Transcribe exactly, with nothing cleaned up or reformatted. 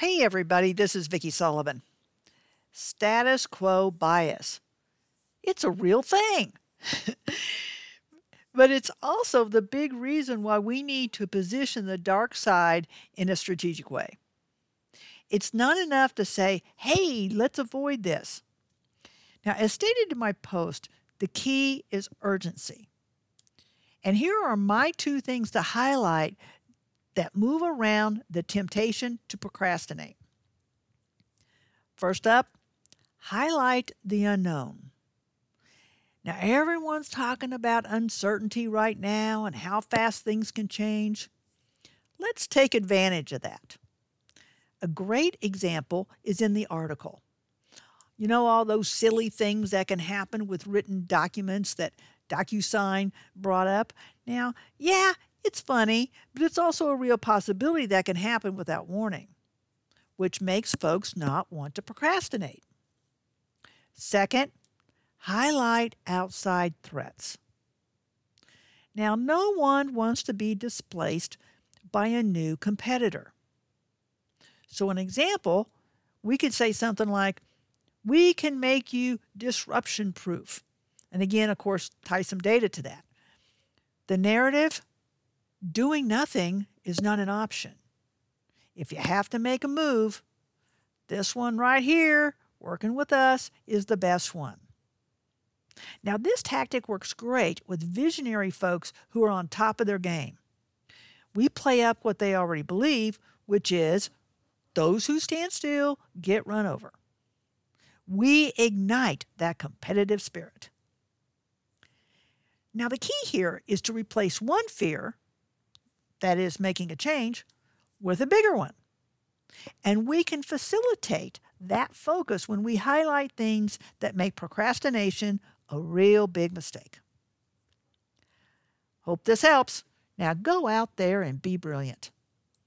Hey everybody, this is Vicki Sullivan. Status quo bias. It's a real thing. But it's also the big reason why we need to position the dark side in a strategic way. It's not enough to say, hey, let's avoid this. Now, as stated in my post, the key is urgency. And here are my two things to highlight that move around the temptation to procrastinate. First up, highlight the unknown. Now, everyone's talking about uncertainty right now and how fast things can change. Let's take advantage of that. A great example is in the article. You know, all those silly things that can happen with written documents that DocuSign brought up? Now, yeah, it's funny, but it's also a real possibility that can happen without warning, which makes folks not want to procrastinate. Second, highlight outside threats. Now, no one wants to be displaced by a new competitor. So an example, we could say something like, we can make you disruption proof. And again, of course, tie some data to that. The narrative, doing nothing is not an option. If you have to make a move, this one right here, working with us, is the best one. Now, this tactic works great with visionary folks who are on top of their game. We play up what they already believe, which is those who stand still get run over. We ignite that competitive spirit. Now, the key here is to replace one fear, that is making a change, with a bigger one. And we can facilitate that focus when we highlight things that make procrastination a real big mistake. Hope this helps. Now go out there and be brilliant.